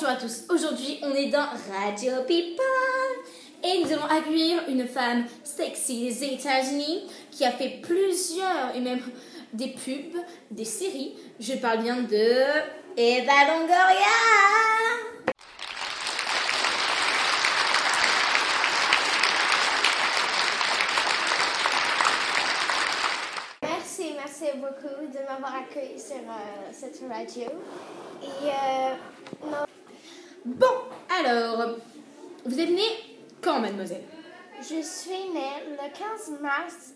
Bonjour à tous, aujourd'hui on est dans Radio People et nous allons accueillir une femme sexy des États-Unis qui a fait plusieurs et même des pubs, des séries. Je parle bien de Eva Longoria. Merci beaucoup de m'avoir accueilli sur cette radio. Bon, alors, vous êtes née quand, mademoiselle? Je suis née le 15 mars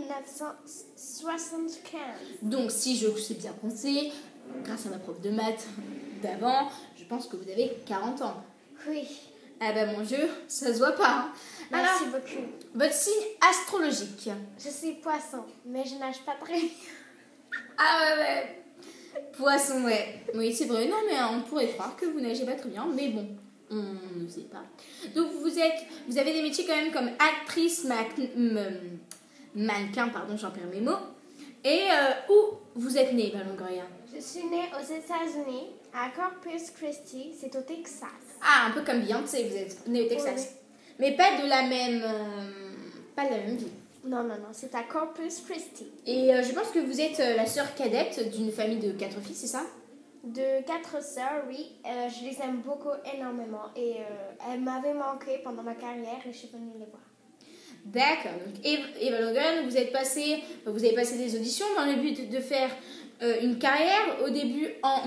1975. Donc, si je sais bien compter, grâce à ma prof de maths d'avant, je pense que vous avez 40 ans. Oui. Ah ben mon Dieu, ça se voit pas. Hein. Merci Alors, beaucoup. votre signe astrologique? Je suis poisson, mais je nage pas très bien. Ah ouais. Poisson, ouais. Oui, c'est vrai. Non, mais on pourrait croire que vous nagez pas très bien, mais bon, on ne sait pas. Donc, vous avez des métiers quand même comme actrice, mannequin, pardon, j'en perds mes mots. Et où vous êtes née, Eva Longoria? Je suis née aux États-Unis, à Corpus Christi, c'est au Texas. Ah, un peu comme Beyoncé, vous êtes née au Texas. Oui. Mais pas de la même ville. Non, c'est à Corpus Christi. Et je pense que vous êtes la sœur cadette d'une famille de 4 filles, c'est ça? De 4 sœurs, oui. Je les aime beaucoup, énormément. Et elles m'avaient manqué pendant ma carrière et je suis venue les voir. D'accord. Donc, Eva Longoria, vous avez passé des auditions dans le but de faire une carrière. Au début, en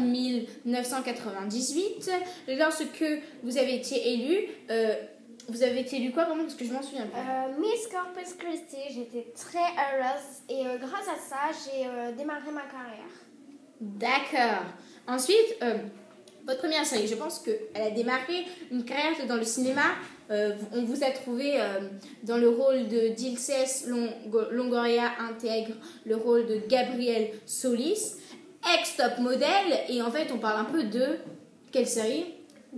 1998, lorsque vous avez été élue, vous avez été élue quoi, vraiment, parce que je m'en souviens pas. Miss Corpus Christi, j'étais très heureuse et grâce à ça, j'ai démarré ma carrière. D'accord. Ensuite, votre première série, je pense qu'elle a démarré une carrière dans le cinéma. On vous a trouvé dans le rôle de Dilces Longoria intègre le rôle de Gabrielle Solis, ex-top modèle. Et en fait, on parle un peu de quelle série?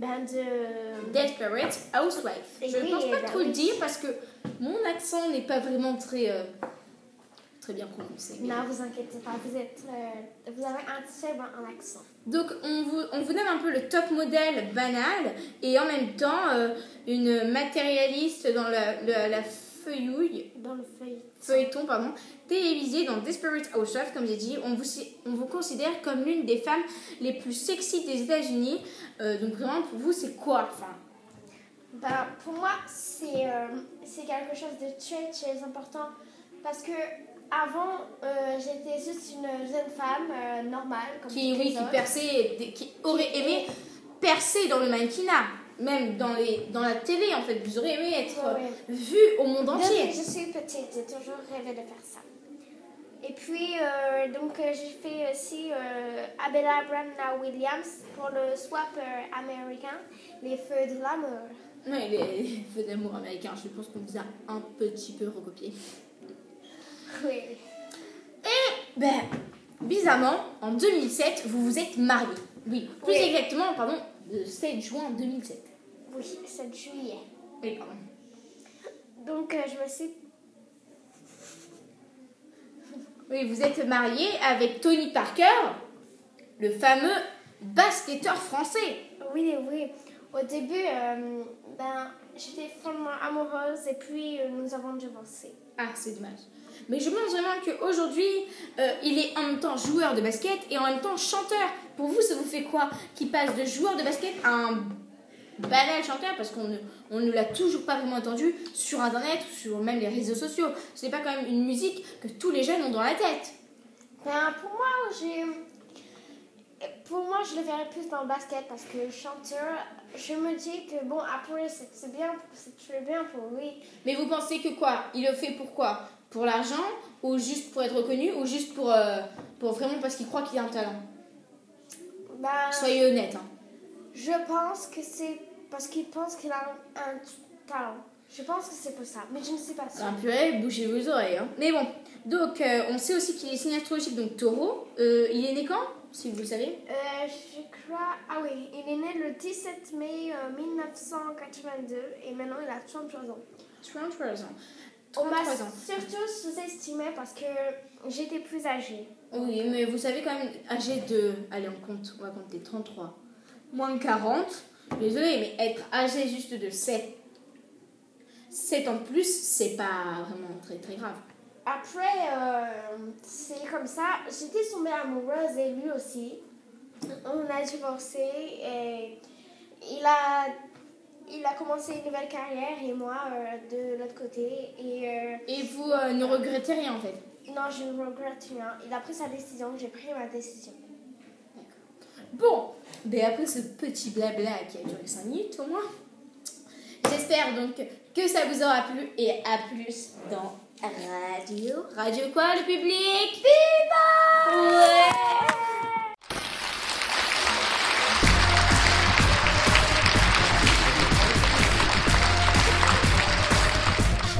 De Desperate Housewives. Je ne pense pas trop le dire parce que mon accent n'est pas vraiment très bien prononcé. Non, vous inquiétez pas, vous avez un très bon accent. Donc, on vous donne un peu le top modèle banal et en même temps une matérialiste dans la feuillouille. Dans le feuilleton télévisé dans Desperate Housewives, comme j'ai dit. On vous considère comme l'une des femmes les plus sexy des États-Unis. Donc, vraiment, pour vous, c'est quoi? Pour moi, c'est quelque chose de très, très important parce que avant, j'étais juste une jeune femme normale. Comme qui perçait, qui aurait aimé percer dans le mannequinat. Même dans la télé, en fait. Vous aurez aimé être vue au monde entier. Depuis que je suis petite, j'ai toujours rêvé de faire ça. Et puis, j'ai fait aussi Abella Branna Williams pour le swap américain, les feux de l'amour. Oui, les feux d'amour américains, je pense qu'on vous a un petit peu recopié. Oui. Et, bizarrement, en 2007, vous vous êtes mariés. Oui, plus exactement, le 7 juin 2007. Oui, 7 juillet. Oui, pardon. Donc, je me suis... Oui, vous êtes mariée avec Tony Parker, le fameux basketteur français. Oui. Au début, j'étais follement amoureuse et puis nous avons divorcé. Ah, c'est dommage. Mais je pense vraiment qu'aujourd'hui, il est en même temps joueur de basket et en même temps chanteur. Pour vous, ça vous fait quoi qu'il passe de joueur de basket à un banal chanteur? Parce qu'on ne l'a toujours pas vraiment entendu sur Internet ou sur même les réseaux sociaux. Ce n'est pas quand même une musique que tous les jeunes ont dans la tête. Pour moi, je le verrais plus dans le basket parce que chanteur, je me dis que après, c'est très bien pour lui. Mais vous pensez que quoi? Il le fait pour quoi? Pour l'argent ou juste pour être reconnu ou juste pour vraiment parce qu'il croit qu'il a un talent? Soyez honnête. Hein. Je pense que c'est parce qu'il pense qu'il a un talent. Je pense que c'est pour ça, mais je ne sais pas sûre. Purée, bouchez vos oreilles. Hein. Mais bon, donc on sait aussi qu'il est signe astrologique, donc taureau. Il est né quand, si vous le savez? Je crois... Ah oui, il est né le 17 mai 1982 et maintenant il a 33 ans. 33 ans. On m'a surtout sous-estimé parce que j'étais plus âgée. Oui, mais vous savez quand même, âgé de... Allez, on va compter 33. Moins de 40. Désolée, mais être âgé juste de 7 ans de plus, c'est pas vraiment très très grave. Après, c'est comme ça. J'étais tombée amoureuse et lui aussi. On a divorcé et il a commencé une nouvelle carrière et moi de l'autre côté. Et vous ne regrettez rien en fait? Non, je ne regrette rien. Il a pris sa décision, j'ai pris ma décision. Bon, ben après ce petit blabla qui a duré 5 minutes au moins, j'espère donc que ça vous aura plu et à plus dans Radio. Radio quoi le public? Viva! Ouais!